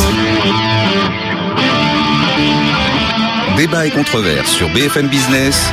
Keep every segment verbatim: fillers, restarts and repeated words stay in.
Débat et controverse sur B F M Business.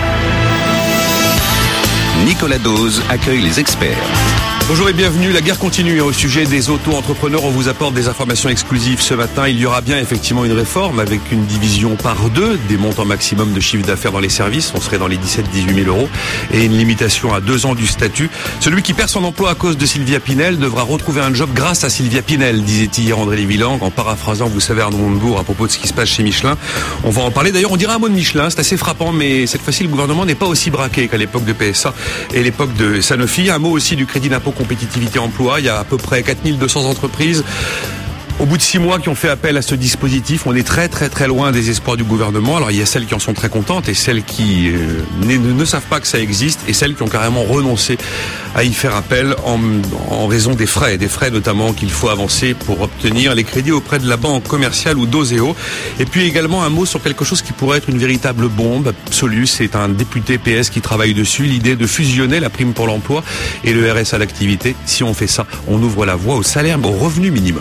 Nicolas Dose accueille les experts. Bonjour et bienvenue, la guerre continue au sujet des auto-entrepreneurs. On vous apporte des informations exclusives ce matin. Il y aura bien effectivement une réforme avec une division par deux des montants maximum de chiffre d'affaires dans les services. On serait dans les dix-sept à dix-huit mille euros et une limitation à deux ans du statut. Celui qui perd son emploi à cause de Sylvia Pinel devra retrouver un job grâce à Sylvia Pinel, disait hier André Lévy-Lang en paraphrasant, vous savez, Arnaud Montebourg à propos de ce qui se passe chez Michelin. On va en parler. D'ailleurs, on dirait un mot de Michelin, c'est assez frappant, mais cette fois-ci, le gouvernement n'est pas aussi braqué qu'à l'époque de P S A et l'époque de Sanofi. Un mot aussi du crédit d'impôt compétitivité emploi. Il y a à peu près quatre mille deux cents entreprises au bout de six mois qui ont fait appel à ce dispositif. On est très très très loin des espoirs du gouvernement. Alors il y a celles qui en sont très contentes et celles qui euh, ne, ne savent pas que ça existe et celles qui ont carrément renoncé à y faire appel en, en raison des frais, des frais notamment qu'il faut avancer pour obtenir les crédits auprès de la banque commerciale ou d'Oseo. Et puis également un mot sur quelque chose qui pourrait être une véritable bombe absolue. C'est un député P S qui travaille dessus, l'idée de fusionner la prime pour l'emploi et le R S A d'activité. Si on fait ça, on ouvre la voie au salaire, au revenu minimum.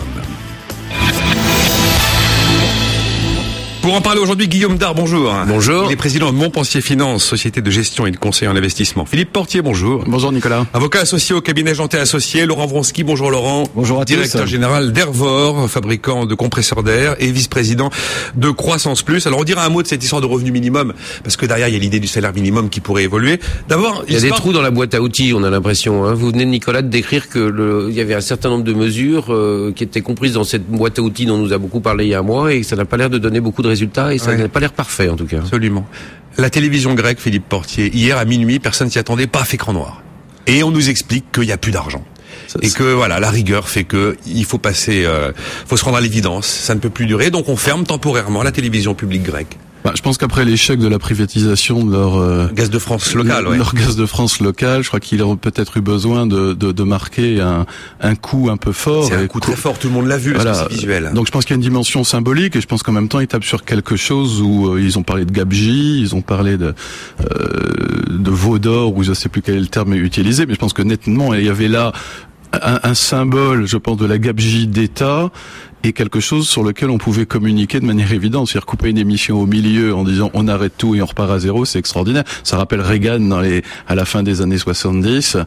Pour en parler aujourd'hui, Guillaume Dard, bonjour. Bonjour. Il est président de Montpensier Finance, société de gestion et de conseil en investissement. Philippe Portier, bonjour. Bonjour Nicolas. Avocat associé au cabinet Jantet Associé. Laurent Vronsky, bonjour Laurent. Bonjour à tous. Directeur général d'Ervor, fabricant de compresseurs d'air et vice-président de Croissance Plus. Alors on dira un mot de cette histoire de revenu minimum, parce que derrière il y a l'idée du salaire minimum qui pourrait évoluer. D'abord, il y a des trous dans la boîte à outils, on a l'impression. Hein. Vous venez de Nicolas de décrire que le, il y avait un certain nombre de mesures euh, qui étaient comprises dans cette boîte à outils dont on nous a beaucoup parlé il y a un mois et ça n'a pas l'air de donner beaucoup de résultats et ça ouais. n'a pas l'air parfait en tout cas. Absolument. La télévision grecque, Philippe Portier, hier à minuit, personne s'y attendait, paf, écran noir. Et on nous explique qu'il n'y a plus d'argent. Ça, et que voilà, la rigueur fait que il faut passer, euh, faut se rendre à l'évidence. Ça ne peut plus durer, donc on ferme temporairement la télévision publique grecque. Bah, je pense qu'après l'échec de la privatisation de leur euh, gaz de France local, leur, ouais. leur gaz de France local, je crois qu'il aurait peut-être eu besoin de, de, de marquer un, un coup un peu fort. C'est un coup très fort, tout le monde l'a vu, voilà. Parce que c'est visuel. Donc je pense qu'il y a une dimension symbolique et je pense qu'en même temps ils tapent sur quelque chose où euh, ils ont parlé de gabegie, ils ont parlé de euh, de veau d'or ou je sais plus quel est le terme utilisé, mais je pense que nettement il y avait là un, un symbole, je pense, de la gabegie d'État et quelque chose sur lequel on pouvait communiquer de manière évidente. C'est-à-dire couper une émission au milieu en disant on arrête tout et on repart à zéro, c'est extraordinaire. Ça rappelle Reagan dans les, à la fin des années soixante-dix,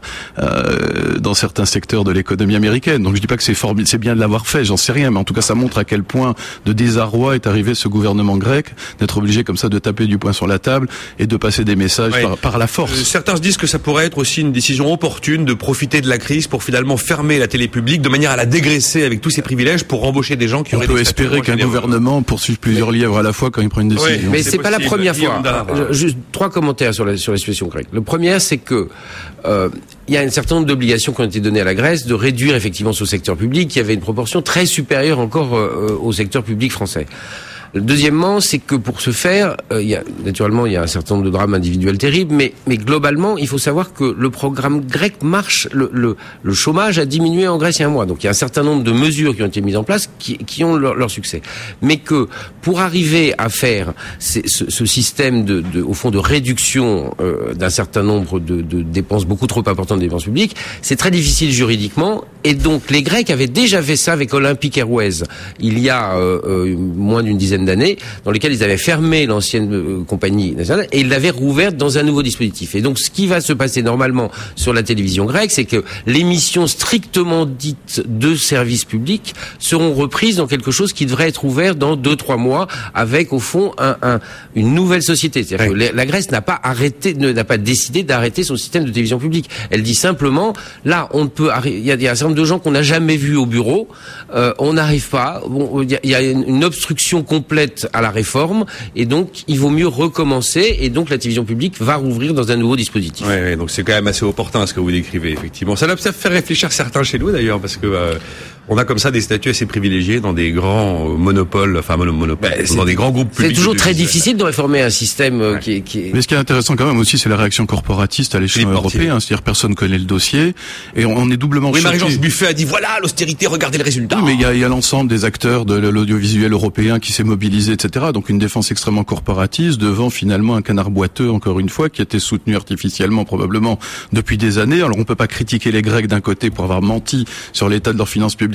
euh, dans certains secteurs de l'économie américaine. Donc je dis pas que c'est formidable, c'est bien de l'avoir fait, j'en sais rien, mais en tout cas ça montre à quel point de désarroi est arrivé ce gouvernement grec, d'être obligé comme ça de taper du poing sur la table et de passer des messages ouais. par, par la force. Euh, certains se disent que ça pourrait être aussi une décision opportune de profiter de la crise pour finalement fermer la télé publique de manière à la dégraisser avec tous ses privilèges pour embaucher des gens qui auraient. On peut espérer qu'un gouvernement poursuive plusieurs livres à la fois quand il prend une décision. Oui, mais c'est, c'est pas la première fois. Je, juste trois commentaires sur la sur la situation grecque. Le premier, c'est que euh, il y a un certain nombre d'obligations qui ont été données à la Grèce de réduire effectivement ce secteur public qui avait une proportion très supérieure encore euh, au secteur public français. Deuxièmement, c'est que pour ce faire, euh, il y a, naturellement, il y a un certain nombre de drames individuels terribles, mais, mais globalement, il faut savoir que le programme grec marche. Le, le, le chômage a diminué en Grèce il y a un mois. Donc, il y a un certain nombre de mesures qui ont été mises en place qui, qui ont leur, leur succès. Mais que pour arriver à faire ces, ce, ce système de, de, au fond, de réduction euh, d'un certain nombre de, de dépenses beaucoup trop importantes de dépenses publiques, c'est très difficile juridiquement. Et donc, les Grecs avaient déjà fait ça avec Olympic Airways il y a euh, euh, moins d'une dizaine d'années, dans lesquelles ils avaient fermé l'ancienne euh, compagnie nationale et ils l'avaient rouverte dans un nouveau dispositif. Et donc, ce qui va se passer normalement sur la télévision grecque, c'est que les missions strictement dites de service public seront reprises dans quelque chose qui devrait être ouvert dans deux, trois mois, avec au fond un, un, une nouvelle société. C'est-à-dire oui. que la Grèce n'a pas arrêté, ne, n'a pas décidé d'arrêter son système de télévision publique. Elle dit simplement, là, on ne peut, il y a, il y a un certain nombre de gens qu'on n'a jamais vus au bureau, euh, on n'arrive pas, bon, il y a, il y a une, une obstruction complète à la réforme et donc il vaut mieux recommencer et donc la télévision publique va rouvrir dans un nouveau dispositif. Oui, ouais, donc c'est quand même assez opportun ce que vous décrivez effectivement. Ça doit peut-être faire réfléchir certains chez nous d'ailleurs parce que euh, on a comme ça des statuts assez privilégiés dans des grands monopoles, enfin monopoles, bah, dans des grands groupes publics. C'est toujours très difficile de réformer un système ouais. qui, est, qui est... Mais ce qui est intéressant quand même aussi, c'est la réaction corporatiste à l'échelon européen, c'est-à-dire personne connaît le dossier et on, on est doublement oui, choqué. Marie-Jeanne Buffet a dit voilà l'austérité, regardez le résultat. Oui, mais il y a, il y a l'ensemble des acteurs de l'audiovisuel européen qui s'est mobilisé, et cetera. Donc une défense extrêmement corporatiste devant finalement un canard boiteux, encore une fois, qui a été soutenu artificiellement probablement depuis des années. Alors on peut pas critiquer les Grecs d'un côté pour avoir menti sur l'état de leurs finances publiques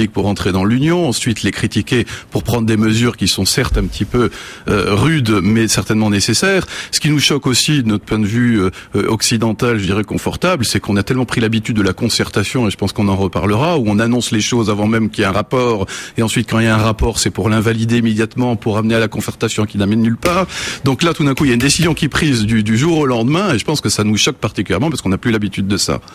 République pour entrer dans l'Union, ensuite les critiquer pour prendre des mesures qui sont certes un petit peu euh, rudes, mais certainement nécessaires. Ce qui nous choque aussi, de notre point de vue euh, occidental, je dirais confortable, c'est qu'on a tellement pris l'habitude de la concertation, et je pense qu'on en reparlera, où on annonce les choses avant même qu'il y ait un rapport, et ensuite quand il y a un rapport, c'est pour l'invalider immédiatement, pour amener à la concertation qui n'amène nulle part. Donc là, tout d'un coup, il y a une décision qui est prise du, du jour au lendemain, et je pense que ça nous choque particulièrement parce qu'on n'a plus l'habitude de ça.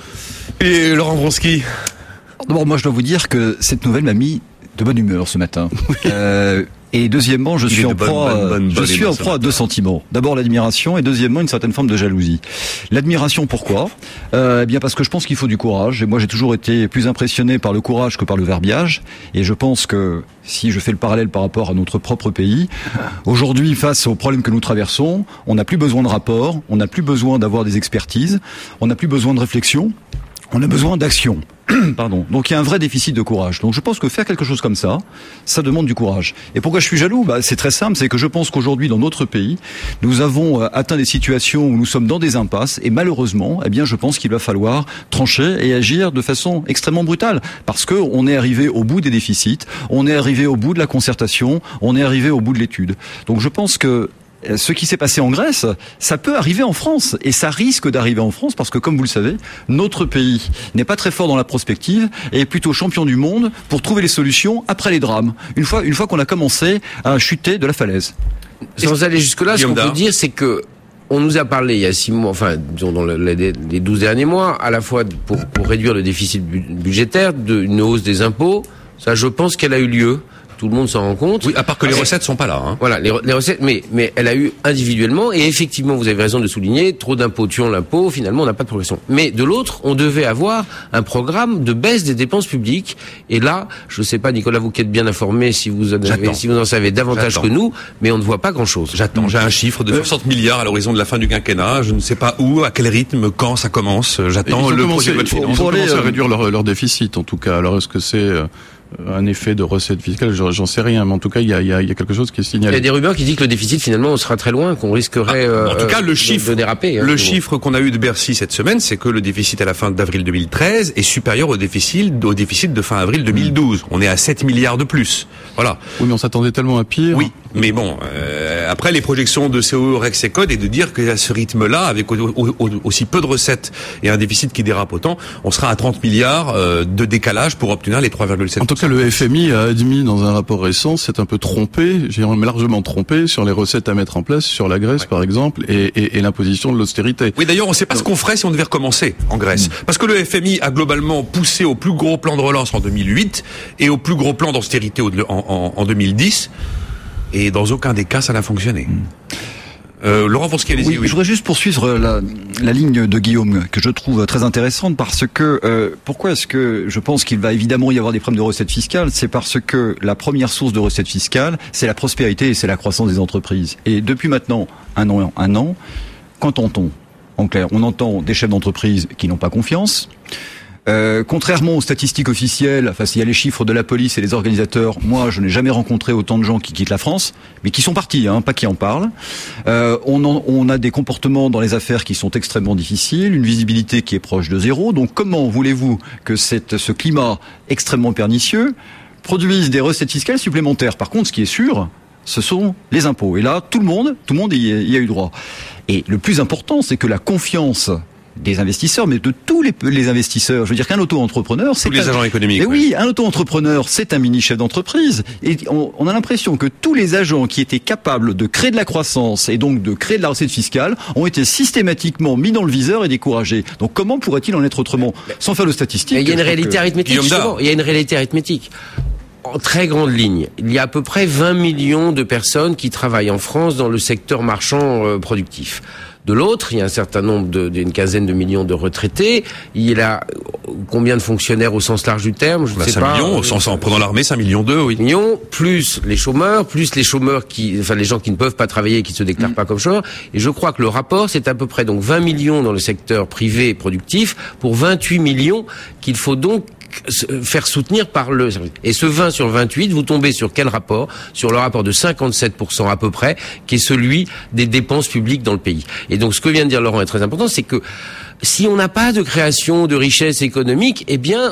Et Laurent Wronski. D'abord, moi, je dois vous dire que cette nouvelle m'a mis de bonne humeur ce matin. euh, Et deuxièmement, je suis en proie, je suis en proie à deux sentiments. D'abord l'admiration et deuxièmement une certaine forme de jalousie. L'admiration, pourquoi ? euh, Eh bien parce que je pense qu'il faut du courage. Et moi, j'ai toujours été plus impressionné par le courage que par le verbiage. Et je pense que si je fais le parallèle par rapport à notre propre pays, aujourd'hui, face aux problèmes que nous traversons, on n'a plus besoin de rapports, on n'a plus besoin d'avoir des expertises, on n'a plus besoin de réflexion. On a besoin d'action. Pardon. Donc il y a un vrai déficit de courage. Donc je pense que faire quelque chose comme ça, ça demande du courage. Et pourquoi je suis jaloux ? Bah, c'est très simple, c'est que je pense qu'aujourd'hui dans notre pays, nous avons atteint des situations où nous sommes dans des impasses et malheureusement, eh bien je pense qu'il va falloir trancher et agir de façon extrêmement brutale parce que on est arrivé au bout des déficits, on est arrivé au bout de la concertation, on est arrivé au bout de l'étude. Donc je pense que ce qui s'est passé en Grèce, ça peut arriver en France et ça risque d'arriver en France parce que, comme vous le savez, notre pays n'est pas très fort dans la prospective et est plutôt champion du monde pour trouver les solutions après les drames. Une fois, une fois qu'on a commencé à chuter de la falaise. Sans aller jusque-là, ce qu'on peut dire, c'est que on nous a parlé il y a six mois, enfin, disons dans les douze derniers mois, à la fois pour, pour réduire le déficit budgétaire, d'une hausse des impôts. Ça, je pense qu'elle a eu lieu. Tout le monde s'en rend compte. Oui, à part que les recettes sont pas là. Hein. Voilà, les, les recettes, mais mais elle a eu individuellement et effectivement, vous avez raison de souligner, trop d'impôts tuant l'impôt. Finalement, on n'a pas de progression. Mais de l'autre, on devait avoir un programme de baisse des dépenses publiques. Et là, je ne sais pas, Nicolas, vous qui êtes bien informé, si vous en avez, si vous en savez davantage J'attends. que nous, mais on ne voit pas grand-chose. J'attends. J'ai un chiffre de soixante milliards à l'horizon de la fin du quinquennat. Je ne sais pas où, à quel rythme, quand ça commence. J'attends le commencé, projet de loi de finances. Ils ont commencé à réduire leur, leur déficit, en tout cas. Alors, est-ce que c'est euh... un effet de recette fiscale, j'en sais rien, mais en tout cas, il y a, il y a, il y a quelque chose qui est signalé. Il y a des rumeurs qui disent que le déficit, finalement, on sera très loin, qu'on risquerait ah, en tout cas, le chiffre, de, de déraper. Le hein, chiffre qu'on a eu de Bercy cette semaine, c'est que le déficit à la fin d'avril deux mille treize est supérieur au déficit, au déficit de fin avril deux mille douze. On est à sept milliards de plus. Voilà. Oui, mais on s'attendait tellement à pire. Oui, mais bon, euh, après les projections de C O E, Rex et Code, et de dire qu'à ce rythme-là, avec au, au, au, aussi peu de recettes et un déficit qui dérape autant, on sera à trente milliards euh, de décalage pour obtenir les trois virgule sept. En tout cas, le F M I a admis dans un rapport récent, c'est un peu trompé, j'ai largement trompé sur les recettes à mettre en place, sur la Grèce ouais. par exemple, et, et, et l'imposition de l'austérité. Oui, d'ailleurs, on ne sait pas ce qu'on ferait si on devait recommencer en Grèce. Mmh. Parce que le F M I a globalement poussé au plus gros plan de relance en deux mille huit et au plus gros plan d'austérité en, en, en deux mille dix, et dans aucun des cas, ça n'a fonctionné. Mmh. Euh, Laurent Wronski, allez-y. Oui, oui. Je voudrais juste poursuivre la, la ligne de Guillaume, que je trouve très intéressante, parce que euh, pourquoi est-ce que je pense qu'il va évidemment y avoir des problèmes de recettes fiscales ? C'est parce que la première source de recettes fiscales, c'est la prospérité et c'est la croissance des entreprises. Et depuis maintenant un an, un an, qu'entend-on ? En clair, on entend des chefs d'entreprise qui n'ont pas confiance. Euh, contrairement aux statistiques officielles, enfin s'il y a les chiffres de la police et les organisateurs, moi je n'ai jamais rencontré autant de gens qui quittent la France, mais qui sont partis, hein, pas qui en parlent. Euh, on, en, on a des comportements dans les affaires qui sont extrêmement difficiles, une visibilité qui est proche de zéro. Donc comment voulez-vous que cette, ce climat extrêmement pernicieux produise des recettes fiscales supplémentaires ? Par contre, ce qui est sûr, ce sont les impôts. Et là, tout le monde, tout le monde y, y a eu droit. Et le plus important, c'est que la confiance des investisseurs, mais de tous les, les investisseurs. Je veux dire qu'un auto-entrepreneur, c'est tous les un, agents économiques. Mais oui, un auto-entrepreneur, c'est un mini chef d'entreprise. Et on, on a l'impression que tous les agents qui étaient capables de créer de la croissance et donc de créer de la recette fiscale ont été systématiquement mis dans le viseur et découragés. Donc comment pourrait-il en être autrement, sans faire de statistiques ? Il y a une réalité que... arithmétique. Justement, il y a une réalité arithmétique. En très grande ligne, il y a à peu près vingt millions de personnes qui travaillent en France dans le secteur marchand euh, productif. De l'autre, il y a un certain nombre de, d'une quinzaine de millions de retraités. Il y a combien de fonctionnaires au sens large du terme ? Je ne bah, sais cinq pas. Millions, en, en prenant l'armée, cinq millions deux, oui. Millions, plus les chômeurs, plus les chômeurs qui, enfin les gens qui ne peuvent pas travailler et qui ne se déclarent mmh. pas comme chômeurs. Et je crois que le rapport, c'est à peu près donc vingt millions dans le secteur privé et productif pour vingt-huit millions qu'il faut donc faire soutenir par le... Et ce vingt sur vingt-huit, vous tombez sur quel rapport ? Sur le rapport de cinquante-sept pour cent à peu près, qui est celui des dépenses publiques dans le pays. Et donc ce que vient de dire Laurent est très important, c'est que si on n'a pas de création de richesse économique, eh bien...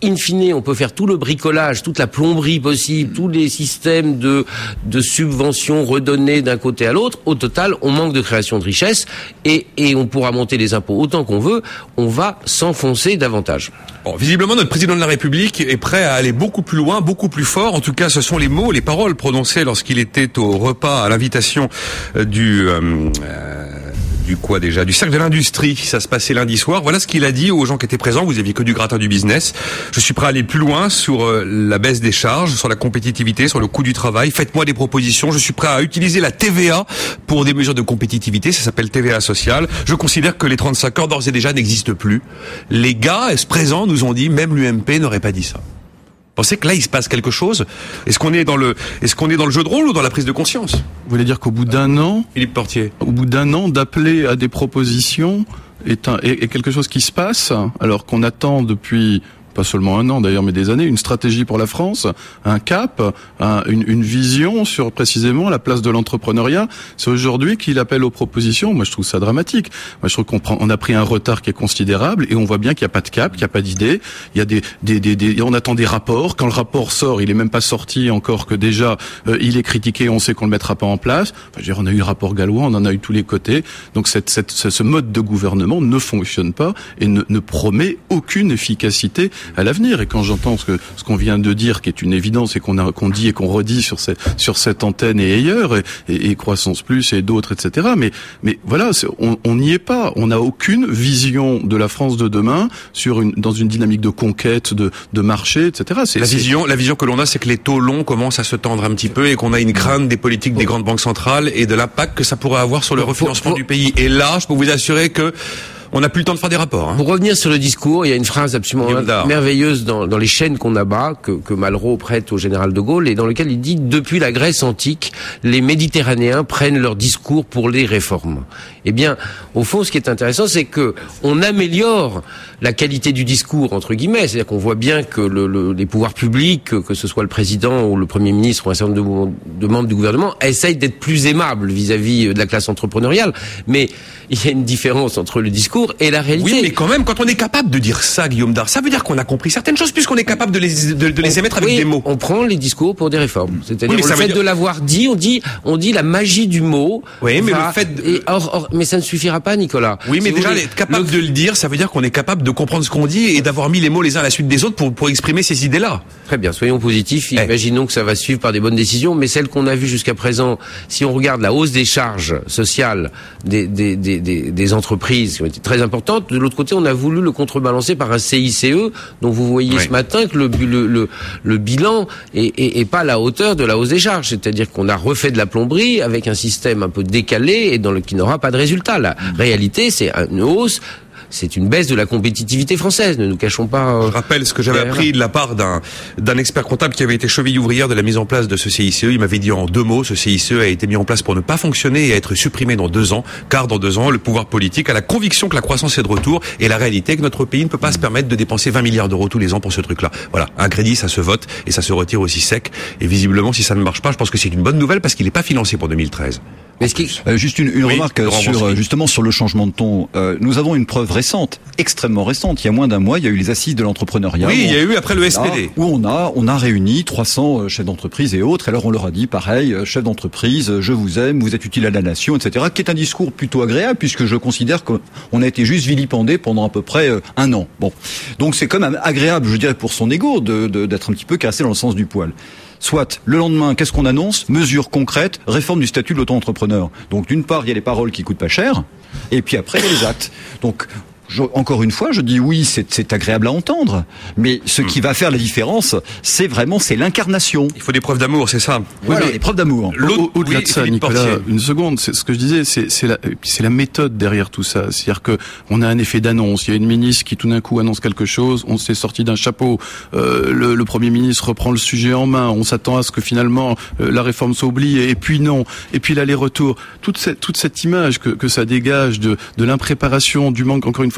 in fine, on peut faire tout le bricolage, toute la plomberie possible, tous les systèmes de, de subventions redonnées d'un côté à l'autre. Au total, on manque de création de richesse et, et on pourra monter les impôts autant qu'on veut. On va s'enfoncer davantage. Bon, visiblement, notre président de la République est prêt à aller beaucoup plus loin, beaucoup plus fort. En tout cas, ce sont les mots, les paroles prononcées lorsqu'il était au repas à l'invitation du... Euh, euh, du quoi déjà, du cercle de l'industrie. Ça se passait lundi soir. Voilà ce qu'il a dit aux gens qui étaient présents. Vous aviez que du gratin du business. Je suis prêt à aller plus loin sur euh, la baisse des charges, sur la compétitivité, sur le coût du travail. Faites-moi des propositions. Je suis prêt à utiliser la T V A pour des mesures de compétitivité. Ça s'appelle T V A sociale. Je considère que les trente-cinq heures d'ores et déjà n'existent plus. Les gars, présents, nous ont dit, même l'U M P n'aurait pas dit ça. Vous pensez que là, il se passe quelque chose? Est-ce qu'on est dans le, est-ce qu'on est dans le jeu de rôle ou dans la prise de conscience? Vous voulez dire qu'au bout d'un an, Philippe Portier, au bout d'un an d'appeler à des propositions est, un, est, est quelque chose qui se passe, alors qu'on attend depuis pas seulement un an d'ailleurs, mais des années, une stratégie pour la France, un cap, un, une, une vision sur précisément la place de l'entrepreneuriat. C'est aujourd'hui qu'il appelle aux propositions. Moi, je trouve ça dramatique. Moi, je trouve qu'on prend, on a pris un retard qui est considérable et on voit bien qu'il n'y a pas de cap, qu'il n'y a pas d'idée. Il y a des, des, des, des, on attend des rapports. Quand le rapport sort, il est même pas sorti encore que déjà euh, il est critiqué. On sait qu'on le mettra pas en place. Enfin, je veux dire, on a eu le rapport Gallois, on en a eu tous les côtés. Donc, cette, cette, ce mode de gouvernement ne fonctionne pas et ne, ne promet aucune efficacité à l'avenir. Et quand j'entends ce que ce qu'on vient de dire, qui est une évidence et qu'on a qu'on dit et qu'on redit sur cette sur cette antenne et ailleurs, et, et, et Croissance Plus et d'autres, et cetera. Mais mais voilà, on n'y est pas. On n'a aucune vision de la France de demain sur une dans une dynamique de conquête de de marché, et cetera. C'est, la c'est... vision la vision que l'on a, c'est que les taux longs commencent à se tendre un petit peu et qu'on a une crainte des politiques des grandes banques centrales et de l'impact que ça pourrait avoir sur le refinancement du pays. Et là, je peux vous assurer que on n'a plus le temps de faire des rapports. Hein. Pour revenir sur le discours, il y a une phrase absolument merveilleuse dans, dans les chaînes qu'on abat, que, que Malraux prête au général de Gaulle, et dans lequel il dit « Depuis la Grèce antique, les Méditerranéens prennent leur discours pour les réformes ». Eh bien, au fond, ce qui est intéressant, c'est que on améliore la qualité du discours, entre guillemets. C'est-à-dire qu'on voit bien que le, le, les pouvoirs publics, que, que ce soit le président ou le Premier ministre ou un certain nombre de, de membres du gouvernement, essayent d'être plus aimables vis-à-vis de la classe entrepreneuriale. Mais il y a une différence entre le discours et la réalité. Oui, mais quand même, quand on est capable de dire ça, Guillaume Dard, ça veut dire qu'on a compris certaines choses, puisqu'on est capable de les, de, de les émettre avec oui, des mots. On prend les discours pour des réformes. C'est-à-dire, oui, le fait dire... de l'avoir dit, on dit, on dit la magie du mot. Oui, mais va... le fait de... et or, or, mais ça ne suffira pas, Nicolas. Oui, mais si déjà, voulez, être capable le... de le dire, ça veut dire qu'on est capable de comprendre ce qu'on dit et d'avoir mis les mots les uns à la suite des autres pour, pour exprimer ces idées-là. Très bien, soyons positifs. Eh. Imaginons que ça va suivre par des bonnes décisions, mais celles qu'on a vues jusqu'à présent, si on regarde la hausse des charges sociales des, des, des, des, des entreprises qui ont été très importantes, de l'autre côté, on a voulu le contrebalancer par un C I C E, dont vous voyez oui. ce matin que le, le, le, le bilan est, est, est pas à la hauteur de la hausse des charges. C'est-à-dire qu'on a refait de la plomberie avec un système un peu décalé et dans le qui n'aura pas de résultat. La mmh. réalité, c'est une hausse. C'est une baisse de la compétitivité française, ne nous cachons pas. Je rappelle ce que j'avais appris de la part d'un d'un expert comptable qui avait été cheville ouvrière de la mise en place de ce C I C E. Il m'avait dit en deux mots, ce C I C E a été mis en place pour ne pas fonctionner et à être supprimé dans deux ans, car dans deux ans, le pouvoir politique a la conviction que la croissance est de retour et la réalité est que notre pays ne peut pas se permettre de dépenser vingt milliards d'euros tous les ans pour ce truc-là. Voilà, un crédit, ça se vote et ça se retire aussi sec. Et visiblement, si ça ne marche pas, je pense que c'est une bonne nouvelle parce qu'il n'est pas financé pour deux mille treize. Mais ce qui... euh, juste une, une oui, remarque sur euh, justement sur le changement de ton. Euh, nous avons une preuve récente, extrêmement récente. Il y a moins d'un mois, il y a eu les assises de l'entrepreneuriat. Oui, il y a eu après le S P D, là, où on a on a réuni trois cents chefs d'entreprise et autres. Alors on leur a dit pareil, chef d'entreprise, je vous aime, vous êtes utile à la nation, et cetera. Qui est un discours plutôt agréable puisque je considère qu'on a été juste vilipendé pendant à peu près un an. Bon, donc c'est quand même agréable, je dirais, pour son ego de, de d'être un petit peu cassé dans le sens du poil. Soit, le lendemain, qu'est-ce qu'on annonce? Mesures concrètes, réforme du statut de l'auto-entrepreneur. Donc, d'une part, il y a les paroles qui coûtent pas cher, et puis après, il y a les actes. Donc, je, encore une fois, je dis oui, c'est, c'est agréable à entendre, mais ce qui va faire la différence, c'est vraiment, c'est l'incarnation. Il faut des preuves d'amour, c'est ça. Voilà, oui, des preuves d'amour. Au, au-delà oui, de ça, Nicolas, Portier. Une seconde, c'est ce que je disais, c'est, c'est, la, c'est la méthode derrière tout ça. C'est-à-dire que on a un effet d'annonce. Il y a une ministre qui tout d'un coup annonce quelque chose, on s'est sorti d'un chapeau, euh, le, le Premier ministre reprend le sujet en main, on s'attend à ce que finalement euh, la réforme soit oubliée, et puis non, et puis l'aller-retour. Toute cette, toute cette image que, que ça dégage de, de l'impréparation, du manque, encore une fois,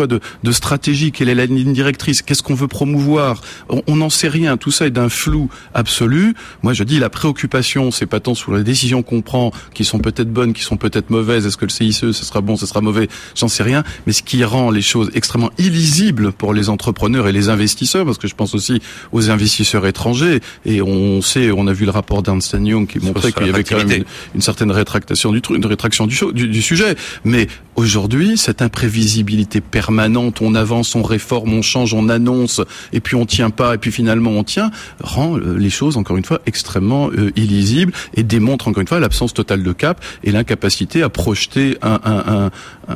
fois de, de stratégie. Quelle est la ligne directrice? Qu'est-ce qu'on veut promouvoir? On n'en sait rien. Tout ça est d'un flou absolu. Moi, je dis la préoccupation, c'est pas tant sur les décisions qu'on prend, qui sont peut-être bonnes, qui sont peut-être mauvaises. Est-ce que le C I C E, ce sera bon, ce sera mauvais? J'en sais rien. Mais ce qui rend les choses extrêmement illisibles pour les entrepreneurs et les investisseurs, parce que je pense aussi aux investisseurs étrangers. Et on sait, on a vu le rapport d'Ernst and Young qui montrait qu'il y avait quand même une, une certaine rétractation du truc, une rétraction du, du, du sujet. Mais aujourd'hui, cette imprévisibilité permanente, on avance, on réforme, on change, on annonce, et puis on tient pas, et puis finalement on tient, rend les choses, encore une fois, extrêmement euh, illisibles et démontre, encore une fois, l'absence totale de cap et l'incapacité à projeter un, un, un,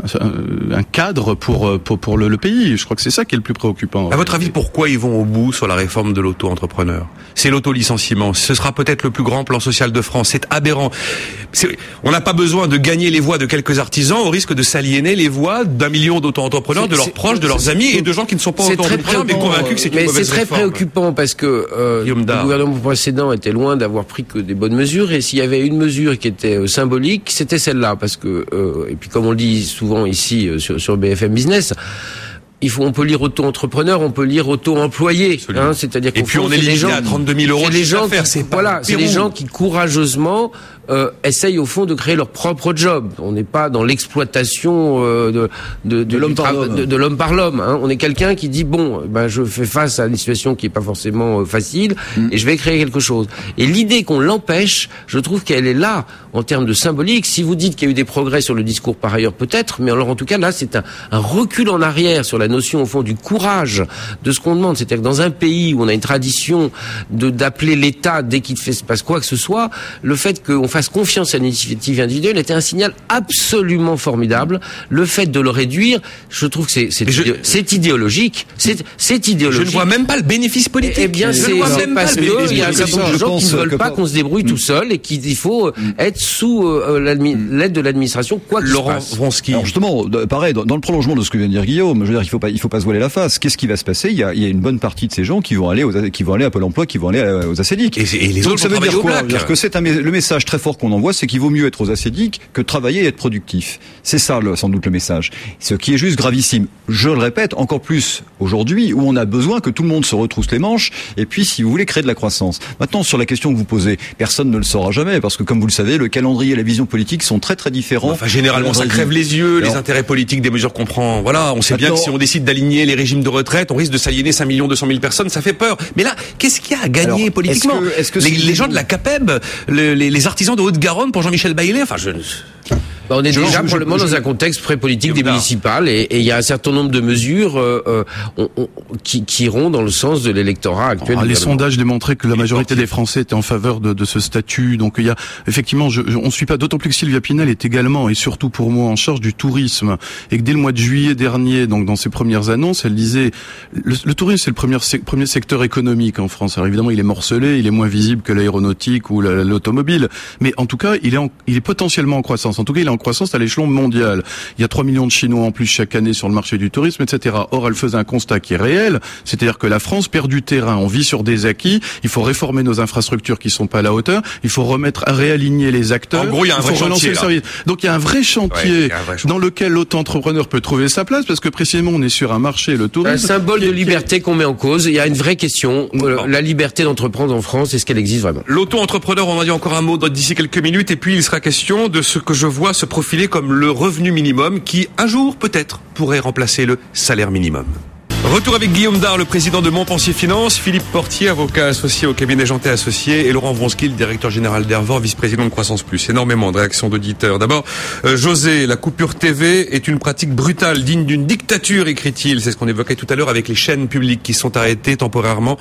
un, un cadre pour, pour, pour le, le pays. Je crois que c'est ça qui est le plus préoccupant. À votre avis, pourquoi ils vont au bout sur la réforme de l'auto-entrepreneur? C'est l'auto-licenciement. Ce sera peut-être le plus grand plan social de France. C'est aberrant. C'est... On n'a pas besoin de gagner les voix de quelques artisans au risque de s'aliéner les voix d'un million d'auto-entrepreneurs, de leurs proches, de leurs amis et de gens qui ne sont pas auto-entrepreneurs, mais convaincus que c'est une mais mauvaise c'est très réforme. préoccupant parce que euh, le gouvernement précédent était loin d'avoir pris que des bonnes mesures, et s'il y avait une mesure qui était euh, symbolique, c'était celle-là, parce que euh, et puis comme on le dit souvent ici euh, sur, sur B F M Business, il faut, on peut lire auto-entrepreneur, on peut lire auto-employé, hein, c'est-à-dire qu'on et puis on est limité à trente-deux mille euros de chiffre d'affaires, c'est pas voilà, c'est les gens qui courageusement euh, essayent au fond de créer leur propre job. On n'est pas dans l'exploitation euh, de, de, de, de l'homme par l'homme, de, de l'homme par l'homme. Hein. On est quelqu'un qui dit bon, ben je fais face à une situation qui est pas forcément euh, facile mm. et je vais créer quelque chose. Et l'idée qu'on l'empêche, je trouve qu'elle est là en termes de symbolique. Si vous dites qu'il y a eu des progrès sur le discours par ailleurs, peut-être, mais alors en tout cas là, c'est un, un recul en arrière sur la notion au fond du courage de ce qu'on demande. C'est-à-dire que dans un pays où on a une tradition de d'appeler l'État dès qu'il fait se passe quoi que ce soit, le fait qu'on fasse confiance à l'initiative individuelle était un signal absolument formidable. Le fait de le réduire, je trouve que c'est c'est, je, idé- c'est idéologique. C'est c'est idéologique. Je ne vois même pas le bénéfice politique. Eh bien, je c'est, vois c'est même parce pas qu'il y a un certain nombre de gens qui ne veulent pas pas... qu'on se débrouille mmh. tout seul et qu'il faut euh, mmh. être sous euh, l'aide de l'administration, quoi qu'il se passe. Vronsky. Alors justement, pareil, dans, dans le prolongement de ce que vient de dire Guillaume, je veux dire, il faut pas, il faut pas se voiler la face. Qu'est-ce qui va se passer? Il y a, il y a une bonne partie de ces gens qui vont aller aux, qui vont aller à Pôle Emploi, qui vont aller à, aux ACEDIC. Et, et les Donc autres ça veut dire quoi? Black. Dire que c'est un, le message très fort qu'on envoie, c'est qu'il vaut mieux être aux ACEDIC que travailler et être productif. C'est ça, le, sans doute, le message. Ce qui est juste gravissime. Je le répète, encore plus aujourd'hui, où on a besoin que tout le monde se retrousse les manches, et puis, si vous voulez, créer de la croissance. Maintenant, sur la question que vous posez, personne ne le saura jamais, parce que, comme vous le savez, le calendrier et la vision politique sont très très différents. Enfin, généralement, ça crève les yeux, alors, les intérêts politiques des mesures qu'on prend. Voilà, on sait bien que si on décide d'aligner les régimes de retraite, on risque de s'aliéner cinq millions deux cent mille personnes, ça fait peur. Mais là, qu'est-ce qu'il y a à gagner alors, politiquement? Est-ce que, est-ce que les, les gens de la CAPEB, le, les, les artisans de Haute-Garonne pour Jean-Michel Baillet, enfin, je... Bah on est je, déjà je, probablement je, je, dans un contexte pré-politique des municipales et il y a un certain nombre de mesures euh, euh, on, on, qui, qui iront dans le sens de l'électorat actuel. Alors, les sondages démontraient que la majorité des Français étaient en faveur de, de ce statut. Donc il y a effectivement, je, je, on ne suit pas, d'autant plus que Sylvia Pinel est également et surtout pour moi en charge du tourisme et que dès le mois de juillet dernier, donc dans ses premières annonces, elle disait le, le tourisme c'est le premier, premier secteur économique en France. Alors évidemment il est morcelé, il est moins visible que l'aéronautique ou la, l'automobile, mais en tout cas il est, en, il est potentiellement en croissance. En tout cas il est en croissance à l'échelon mondial. Il y a trois millions de Chinois en plus chaque année sur le marché du tourisme, et cetera. Or, elle faisait un constat qui est réel, c'est-à-dire que la France perd du terrain. On vit sur des acquis. Il faut réformer nos infrastructures qui sont pas à la hauteur. Il faut remettre, réaligner les acteurs. En gros, il y a un vrai chantier. Le service. Donc, il y a un vrai chantier ouais, un vrai dans lequel l'auto-entrepreneur peut trouver sa place, parce que précisément, on est sur un marché, le tourisme. Un symbole de liberté qu'on met en cause. Il y a une vraie question. Euh, la liberté d'entreprendre en France, est-ce qu'elle existe vraiment? L'auto-entrepreneur, on en dit encore un mot d'ici quelques minutes, et puis il sera question de ce que je vois se profiler comme le revenu minimum qui, un jour, peut-être, pourrait remplacer le salaire minimum. Retour avec Guillaume Dard, le président de Montpensier Finance, Philippe Portier, avocat associé au cabinet Jantet Associés, et Laurent Vronsky, le directeur général d'Hervor, vice-président de Croissance Plus. Énormément de réactions d'auditeurs. D'abord, euh, José, la coupure T V est une pratique brutale, digne d'une dictature, écrit-il. C'est ce qu'on évoquait tout à l'heure avec les chaînes publiques qui sont arrêtées temporairement,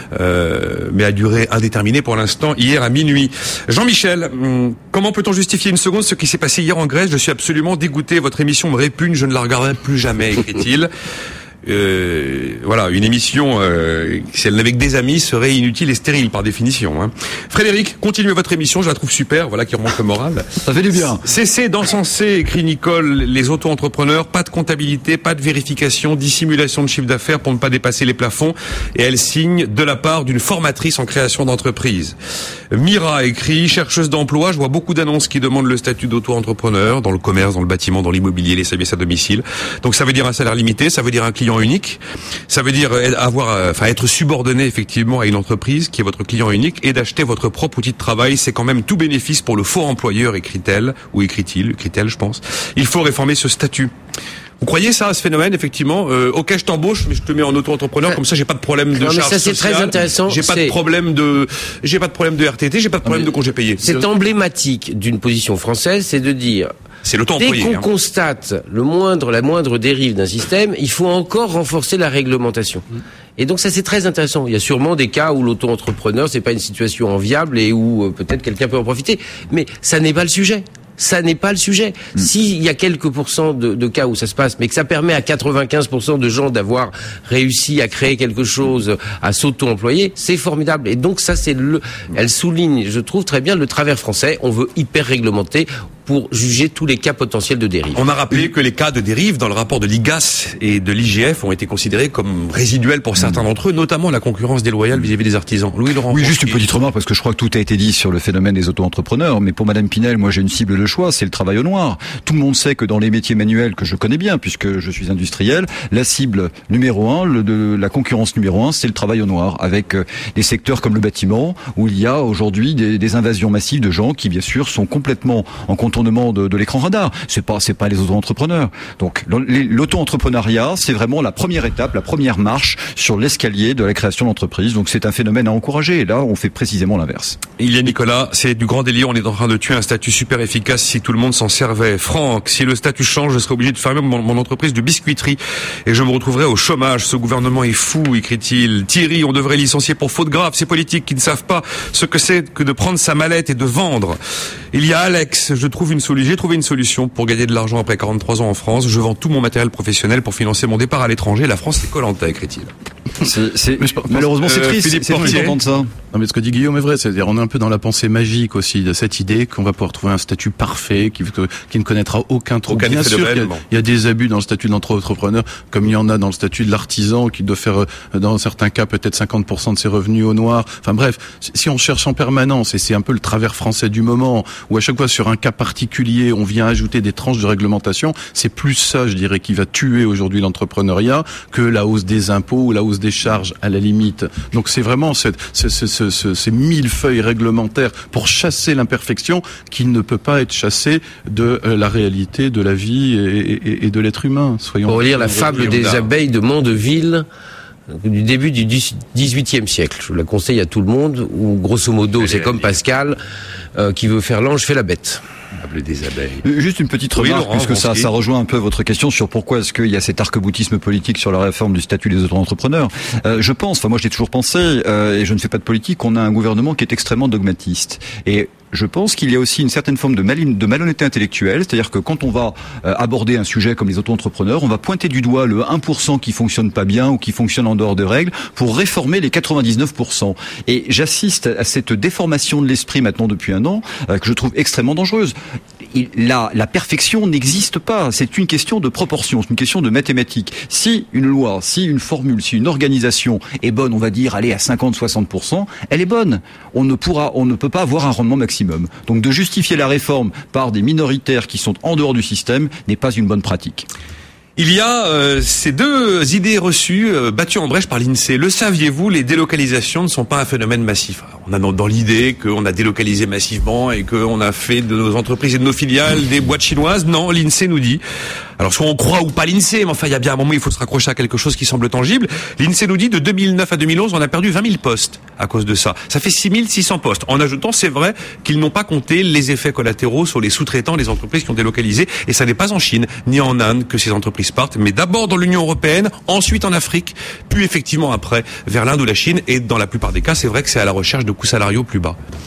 euh, mais à durée indéterminée pour l'instant, hier à minuit. Jean-Michel, hum, comment peut-on justifier une seconde ce qui s'est passé hier en Grèce? Je suis absolument dégoûté. Votre émission me répugne, je ne la regarderai plus jamais, écrit-il. Euh, voilà, une émission, euh, si elle n'avait que des amis, serait inutile et stérile par définition. Hein. Frédéric, continuez votre émission, je la trouve super, voilà, qui remonte le moral. Ça fait du bien. Cessez d'encenser, écrit Nicole, les auto-entrepreneurs, pas de comptabilité, pas de vérification, dissimulation de chiffre d'affaires pour ne pas dépasser les plafonds, et elle signe de la part d'une formatrice en création d'entreprise. Mira écrit, chercheuse d'emploi, je vois beaucoup d'annonces qui demandent le statut d'auto-entrepreneur, dans le commerce, dans le bâtiment, dans l'immobilier, les services à domicile. Donc ça veut dire un salaire limité, ça veut dire un client unique, ça veut dire avoir, enfin être subordonné effectivement à une entreprise qui est votre client unique et d'acheter votre propre outil de travail. C'est quand même tout bénéfice pour le faux employeur, écrit-elle ou écrit-il, écrit-elle, je pense. Il faut réformer ce statut. Vous croyez ça, à ce phénomène, effectivement? euh, Ok, je t'embauche, mais je te mets en auto-entrepreneur, comme ça, j'ai pas de problème de non, charge ça, c'est sociale. très intéressant. J'ai pas c'est... de problème de, j'ai pas de problème de R T T, j'ai pas de problème de congé payé. C'est emblématique d'une position française, c'est de dire. C'est l'auto-employé. Dès qu'on hein. constate le moindre, la moindre dérive d'un système, il faut encore renforcer la réglementation. Mmh. Et donc ça, c'est très intéressant. Il y a sûrement des cas où l'auto-entrepreneur, c'est pas une situation enviable et où euh, peut-être quelqu'un peut en profiter. Mais ça n'est pas le sujet. Ça n'est pas le sujet. Mmh. S'il y a quelques pourcents de, de cas où ça se passe, mais que ça permet à quatre-vingt-quinze pour cent de gens d'avoir réussi à créer quelque chose, à s'auto-employer, c'est formidable. Et donc ça, c'est le, elle souligne, je trouve très bien le travers français. On veut hyper réglementer pour juger tous les cas potentiels de dérive. On a rappelé que les cas de dérive dans le rapport de l'I G A S et de l'I G F ont été considérés comme résiduels pour certains d'entre eux, notamment la concurrence déloyale vis-à-vis des artisans. Louis-Laurent. Oui, juste une petite remarque, parce que je crois que tout a été dit sur le phénomène des auto-entrepreneurs, mais pour Madame Pinel, moi j'ai une cible de choix, c'est le travail au noir. Tout le monde sait que dans les métiers manuels que je connais bien, puisque je suis industriel, la cible numéro un, le, de la concurrence numéro un, c'est le travail au noir, avec euh, des secteurs comme le bâtiment, où il y a aujourd'hui des, des invasions massives de gens qui, bien sûr, sont complètement en contournement de, de l'écran radar. C'est pas, c'est pas les auto-entrepreneurs. Donc, l'auto-entrepreneuriat, c'est vraiment la première étape, la première marche sur l'escalier de la création d'entreprise. Donc, c'est un phénomène à encourager. Et là, on fait précisément l'inverse. Il y a Nicolas, c'est du grand délire. On est en train de tuer un statut super efficace si tout le monde s'en servait. Franck, si le statut change, je serai obligé de fermer mon, mon entreprise de biscuiterie et je me retrouverai au chômage. Ce gouvernement est fou, écrit-il. Thierry, on devrait licencier pour faute grave ces politiques qui ne savent pas ce que c'est que de prendre sa mallette et de vendre. Il y a Alex, je trouve une solution. J'ai trouvé une solution pour gagner de l'argent après quarante-trois ans en France. Je vends tout mon matériel professionnel pour financer mon départ à l'étranger. La France, c'est Koh-Lanta, écrit-il. C'est, c'est, malheureusement, c'est euh, triste. Philippe c'est triste d'entendre ça. Non, mais ce que dit Guillaume est vrai. C'est-à-dire, on est un peu dans la pensée magique aussi de cette idée qu'on va pouvoir trouver un statut parfait, qui, qui ne connaîtra aucun trouble. Bien sûr, il y, a, il y a des abus dans le statut d'entrepreneur, comme il y en a dans le statut de l'artisan, qui doit faire, dans certains cas, peut-être cinquante pour cent de ses revenus au noir. Enfin bref, si on cherche en permanence, et c'est un peu le travers français du moment, où à chaque fois sur un cas particulier, on vient ajouter des tranches de réglementation, c'est plus ça, je dirais, qui va tuer aujourd'hui l'entrepreneuriat que la hausse des impôts ou la hausse des charges, à la limite. Donc c'est vraiment cette, ce, ce, ce, ce, ces mille feuilles réglementaires pour chasser l'imperfection qui ne peut pas être chassée de euh, la réalité de la vie et, et, et de l'être humain. Soyons. Pour relire la fable des abeilles de Mondeville, du début du dix-huitième siècle. Je vous la conseille à tout le monde, où grosso modo, c'est comme Pascal, euh, qui veut faire l'ange, fait la bête. Fable des abeilles. Juste une petite oui, remarque, Laurent, puisque ça, ça rejoint un peu votre question sur pourquoi est-ce qu'il y a cet arc-boutisme politique sur la réforme du statut des auto-entrepreneurs. Euh, je pense, enfin moi j'ai toujours pensé, euh, et je ne fais pas de politique, qu'on a un gouvernement qui est extrêmement dogmatiste. Et je pense qu'il y a aussi une certaine forme de, mal, de malhonnêteté intellectuelle, c'est-à-dire que quand on va euh, aborder un sujet comme les auto-entrepreneurs, on va pointer du doigt le un pour cent qui fonctionne pas bien ou qui fonctionne en dehors de règles pour réformer les quatre-vingt-dix-neuf pour cent. Et j'assiste à cette déformation de l'esprit maintenant depuis un an, euh, que je trouve extrêmement dangereuse. Il, la, la perfection n'existe pas, c'est une question de proportion, c'est une question de mathématiques. Si une loi, si une formule, si une organisation est bonne, on va dire, aller à cinquante à soixante pour cent, elle est bonne. On ne pourra, on ne peut pas avoir un rendement maximum. Donc de justifier la réforme par des minoritaires qui sont en dehors du système n'est pas une bonne pratique. Il y a euh, ces deux idées reçues euh, battues en brèche par l'INSEE. Le saviez-vous, les délocalisations ne sont pas un phénomène massif. Alors, on a dans, dans l'idée qu'on a délocalisé massivement et qu'on a fait de nos entreprises et de nos filiales des boîtes chinoises. Non, l'INSEE nous dit... Alors soit on croit ou pas l'INSEE, mais enfin il y a bien un moment où il faut se raccrocher à quelque chose qui semble tangible. L'INSEE nous dit de deux mille neuf à deux mille onze, on a perdu vingt mille postes à cause de ça. Ça fait six mille six cents postes. En ajoutant, c'est vrai qu'ils n'ont pas compté les effets collatéraux sur les sous-traitants des entreprises qui ont délocalisé. Et ça n'est pas en Chine ni en Inde que ces entreprises partent, mais d'abord dans l'Union européenne, ensuite en Afrique, puis effectivement après vers l'Inde ou la Chine. Et dans la plupart des cas, c'est vrai que c'est à la recherche de coûts salariaux plus bas.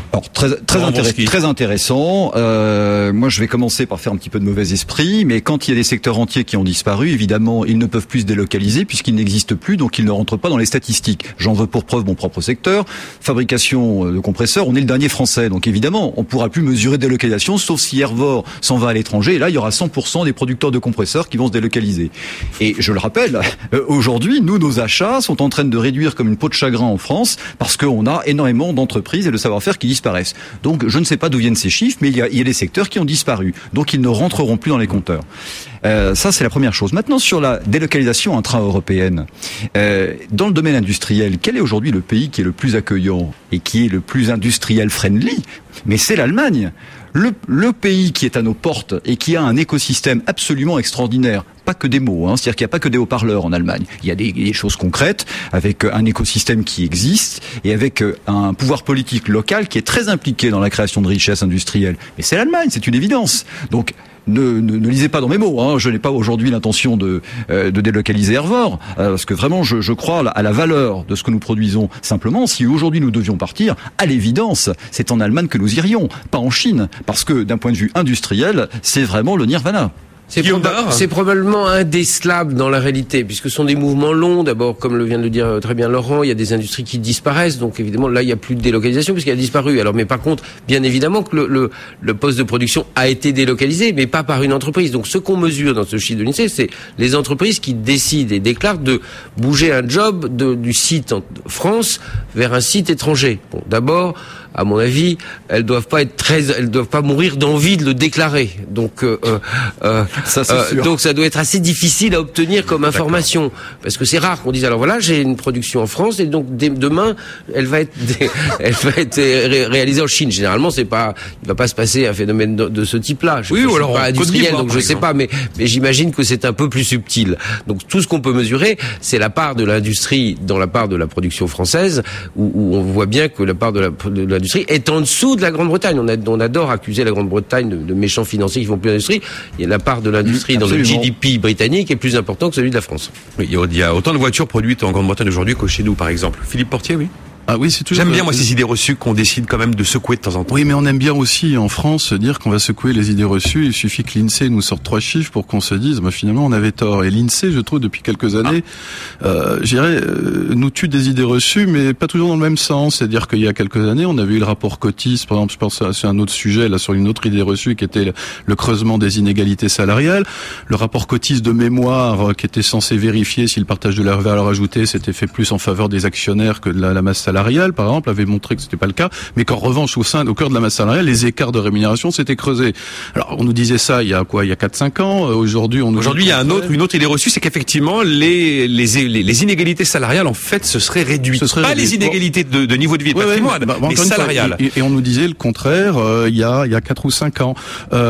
Alors très très, intéress- très intéressant. Euh, moi, je vais commencer par faire un petit peu de mauvais esprit, mais quand il y a des secteurs entiers qui ont disparu, évidemment, ils ne peuvent plus se délocaliser puisqu'ils n'existent plus, donc ils ne rentrent pas dans les statistiques. J'en veux pour preuve mon propre secteur, fabrication de compresseurs. On est le dernier français, donc évidemment, on pourra plus mesurer de délocalisation, sauf si Hervor s'en va à l'étranger. Et là, il y aura cent pour cent des producteurs de compresseurs qui vont se délocaliser. Et je le rappelle, aujourd'hui, nous, nos achats sont en train de réduire comme une peau de chagrin en France parce qu'on a énormément d'entreprises et de savoir-faire qui disparaissent. Donc je ne sais pas d'où viennent ces chiffres, mais il y a, il y a des secteurs qui ont disparu. Donc ils ne rentreront plus dans les compteurs. Euh, ça, c'est la première chose. Maintenant, sur la délocalisation intra-européenne, euh, dans le domaine industriel, quel est aujourd'hui le pays qui est le plus accueillant et qui est le plus industriel friendly? Mais c'est l'Allemagne. Le, le pays qui est à nos portes et qui a un écosystème absolument extraordinaire, pas que des mots, hein, c'est-à-dire qu'il n'y a pas que des haut-parleurs en Allemagne. Il y a des, des choses concrètes avec un écosystème qui existe et avec un pouvoir politique local qui est très impliqué dans la création de richesses industrielles. Mais c'est l'Allemagne, c'est une évidence. Donc Ne, ne, ne lisez pas dans mes mots. Hein. Je n'ai pas aujourd'hui l'intention de, euh, de délocaliser Hervor, euh, parce que vraiment, je, je crois à la valeur de ce que nous produisons. Simplement, si aujourd'hui nous devions partir, à l'évidence, c'est en Allemagne que nous irions, pas en Chine, parce que d'un point de vue industriel, c'est vraiment le nirvana. C'est, proba- c'est probablement indécelable dans la réalité, puisque ce sont des mouvements longs. D'abord, comme le vient de le dire très bien Laurent, il y a des industries qui disparaissent, donc évidemment là il n'y a plus de délocalisation puisqu'elle a disparu. Alors, mais par contre, bien évidemment que le, le, le poste de production a été délocalisé, mais pas par une entreprise. Donc ce qu'on mesure dans ce chiffre de l'INSEE, c'est les entreprises qui décident et déclarent de bouger un job de, du site en France vers un site étranger. Bon, d'abord, à mon avis, elles doivent pas être très, elles doivent pas mourir d'envie de le déclarer. Donc, euh, euh, ça, c'est euh, sûr. Donc, ça doit être assez difficile à obtenir comme information, d'accord. Parce que c'est rare qu'on dise alors voilà, j'ai une production en France et donc dès demain, elle va être, elle va être ré- réalisée en Chine. Généralement, c'est pas, il va pas se passer un phénomène de, de ce type-là. Je, oui, je ou suis alors pas industriel, donc je sais exemple. pas, mais mais j'imagine que c'est un peu plus subtil. Donc, tout ce qu'on peut mesurer, c'est la part de l'industrie dans la part de la production française, où, où on voit bien que la part de la de la l'industrie est en dessous de la Grande-Bretagne. On, a, on adore accuser la Grande-Bretagne de, de méchants financiers qui font plus d'industrie. Il y a la part de l'industrie mmh, dans le G D P britannique est plus important que celui de la France. Oui, il y a autant de voitures produites en Grande-Bretagne aujourd'hui que chez nous, par exemple. Philippe Portier, oui. Ah oui, c'est toujours. J'aime bien moi ces idées reçues qu'on décide quand même de secouer de temps en temps. Oui, mais on aime bien aussi en France dire qu'on va secouer les idées reçues. Il suffit que l'INSEE nous sorte trois chiffres pour qu'on se dise, bah finalement on avait tort. Et l'INSEE, je trouve, depuis quelques années, ah. euh, je dirais, euh, nous tue des idées reçues, mais pas toujours dans le même sens. C'est-à-dire qu'il y a quelques années, on avait eu le rapport Cotis, par exemple, je pense c'est un autre sujet là sur une autre idée reçue qui était le, le creusement des inégalités salariales. Le rapport Cotis de mémoire qui était censé vérifier si le partage de la valeur ajoutée s'était fait plus en faveur des actionnaires que de la, la masse salariale, par exemple, avait montré que c'était pas le cas, mais qu'en revanche, au sein, au cœur de la masse salariale, les écarts de rémunération s'étaient creusés. Alors, on nous disait ça il y a quoi, il y a quatre cinq ans. Aujourd'hui, on nous Aujourd'hui, il y a un autre, une autre idée reçue, c'est qu'effectivement, les, les, les, les inégalités salariales, en fait, se seraient réduites. Ce serait pas réduit. Les inégalités de, de niveau de vie et de ouais, patrimoine, ouais, bah, mais salariales. Et, et on nous disait le contraire, euh, il y a, il y a quatre ou cinq ans.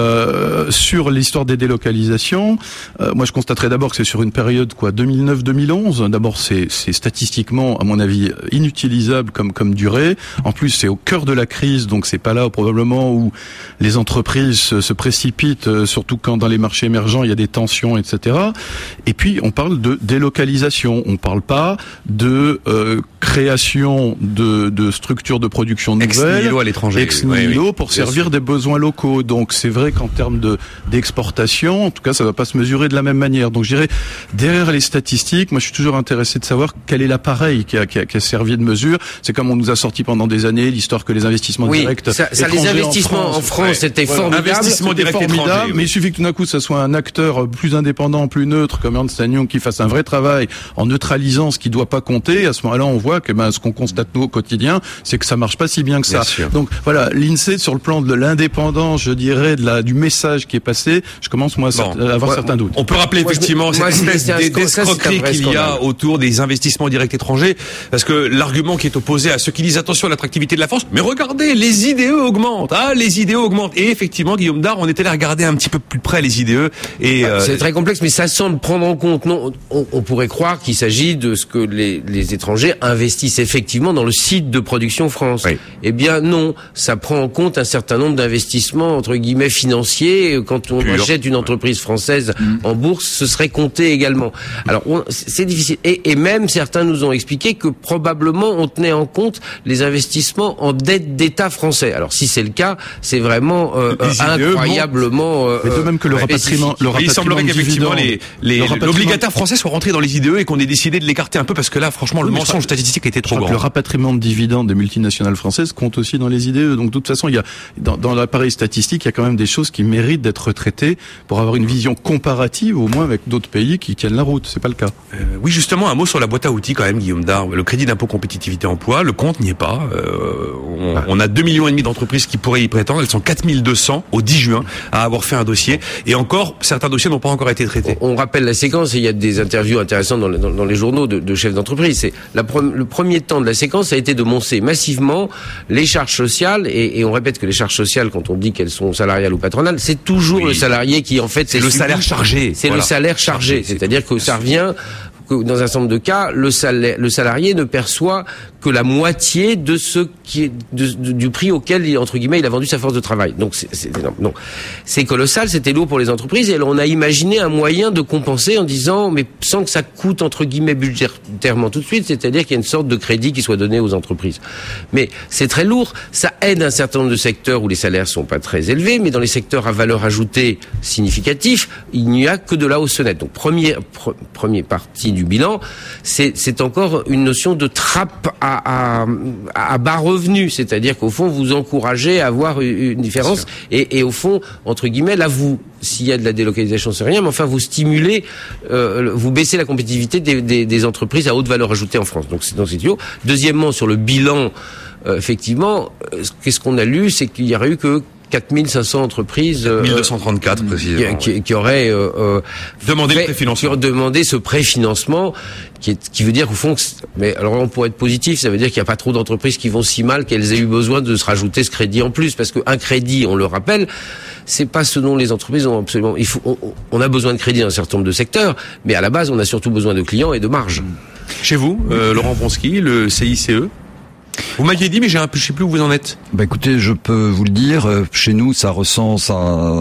Euh, sur l'histoire des délocalisations, euh, moi, je constaterais d'abord que c'est sur une période, quoi, deux mille neuf deux mille onze. D'abord, c'est, c'est statistiquement, à mon avis, inutilisable comme, comme durée. En plus, c'est au cœur de la crise, donc c'est pas là probablement où les entreprises se, se précipitent, surtout quand dans les marchés émergents il y a des tensions, et cetera. Et puis on parle de délocalisation, on parle pas de euh, création de, de structures de production nouvelles, ex nihilo à l'étranger, ex nihilo oui, oui, pour servir sûr. Des besoins locaux. Donc c'est vrai qu'en termes de d'exportation, en tout cas, ça va pas se mesurer de la même manière. Donc je dirais derrière les statistiques, moi je suis toujours intéressé de savoir quel est l'appareil qui a, qui a, qui a servi de mesure. C'est comme on nous a sorti pendant des années l'histoire que les investissements oui, directs ça, ça les investissements en France, en France ouais, c'était voilà, formidable, investissement direct formidable, étranger, oui. Mais il suffit que tout d'un coup ça soit un acteur plus indépendant, plus neutre comme Ernst and Young qui fasse un vrai travail en neutralisant ce qui doit pas compter. À ce moment-là, on voit que ben ce qu'on constate nous au quotidien, c'est que ça marche pas si bien que ça. Bien Donc voilà, l'INSEE sur le plan de l'indépendance, je dirais de la du message qui est passé, je commence moi bon, à avoir ouais, certains doutes. On peut rappeler moi, effectivement moi, cette espèce d'escroquerie qu'il y a autour des investissements directs étrangers, parce que l'argument qui est opposé à ceux qui disent attention à l'attractivité de la France, mais regardez, les I D E augmentent, ah, les I D E augmentent. Et effectivement, Guillaume Dard, on était allé regarder un petit peu plus près les I D E. Et euh... c'est très complexe, mais ça semble prendre en compte. Non, on, on pourrait croire qu'il s'agit de ce que les, les étrangers investissent effectivement dans le site de production France. Oui. Eh bien, non, ça prend en compte un certain nombre d'investissements entre guillemets financiers. Quand on Pure. achète une entreprise française mmh. en bourse, ce serait compté également. Alors, on, c'est difficile. Et, et même certains nous ont expliqué que probablement on tenait en compte les investissements en dette d'État français. Alors si c'est le cas, c'est vraiment euh, incroyablement. Euh, mais de même que le rapatriement, le rapatriement il semblerait qu'effectivement les, les l'obligataire français soit rentré dans les I D E et qu'on ait décidé de l'écarter un peu parce que là, franchement, le oui, mensonge statistique était trop grand. Le rapatriement de dividendes des multinationales françaises compte aussi dans les I D E. Donc de toute façon, il y a dans, dans l'appareil statistique, il y a quand même des choses qui méritent d'être traitées pour avoir une vision comparative, au moins avec d'autres pays qui tiennent la route. C'est pas le cas. Euh, oui, justement, un mot sur la boîte à outils quand même, Guillaume Dard. Le crédit d'impôt compétitivité emploi, le compte n'y est pas. Euh, on, ah. on a deux millions et demi d'entreprises qui pourraient y prétendre. Elles sont quatre mille deux cents au dix juin à avoir fait un dossier. Et encore, certains dossiers n'ont pas encore été traités. On, on rappelle la séquence. Et il y a des interviews intéressantes dans, dans, dans les journaux de, de chefs d'entreprise. C'est la pre- le premier temps de la séquence a été de monter massivement les charges sociales. Et, et on répète que les charges sociales, quand on dit qu'elles sont salariales ou patronales, c'est toujours oui. le salarié qui en fait c'est, c'est le salaire chargé. C'est voilà. le salaire chargé. C'est, C'est-à-dire que ça revient que dans un certain nombre de cas, le salaire, le salarié ne perçoit que la moitié de ce qui est de, de, du prix auquel il, entre guillemets il a vendu sa force de travail. Donc c'est, c'est énorme. Non, c'est colossal, c'était lourd pour les entreprises et on a imaginé un moyen de compenser en disant mais sans que ça coûte entre guillemets budgétairement tout de suite, c'est-à-dire qu'il y a une sorte de crédit qui soit donné aux entreprises. Mais c'est très lourd, ça aide un certain nombre de secteurs où les salaires sont pas très élevés, mais dans les secteurs à valeur ajoutée significatif, il n'y a que de la hausse nette. Donc première pre, première partie du bilan, c'est, c'est encore une notion de trappe à, à, à bas revenu, c'est-à-dire qu'au fond vous encouragez à avoir une différence et, et au fond entre guillemets là vous s'il y a de la délocalisation c'est rien, mais enfin vous stimulez, euh, vous baissez la compétitivité des, des, des entreprises à haute valeur ajoutée en France. Donc c'est dans cette vidéo. Deuxièmement sur le bilan, euh, effectivement, euh, qu'est-ce qu'on a lu, c'est qu'il y aurait eu que quatre mille cinq cents entreprises, quatre mille deux cent trente-quatre euh, précisément, qui, qui, qui auraient euh, euh, demandé fait, le préfinancement, qui auraient demandé ce préfinancement, qui, est, qui veut dire qu'au fond, mais alors on pourrait être positif, ça veut dire qu'il n'y a pas trop d'entreprises qui vont si mal qu'elles aient eu besoin de se rajouter ce crédit en plus, parce qu'un crédit, on le rappelle, c'est pas ce dont les entreprises ont absolument. Il faut, on, on a besoin de crédit dans un certain nombre de secteurs, mais à la base, on a surtout besoin de clients et de marge. Chez vous, euh, Laurent Vronsky, le C I C E. Vous m'aviez dit, mais j'ai un peu, je sais plus où vous en êtes. Bah écoutez, je peux vous le dire. Chez nous, ça recense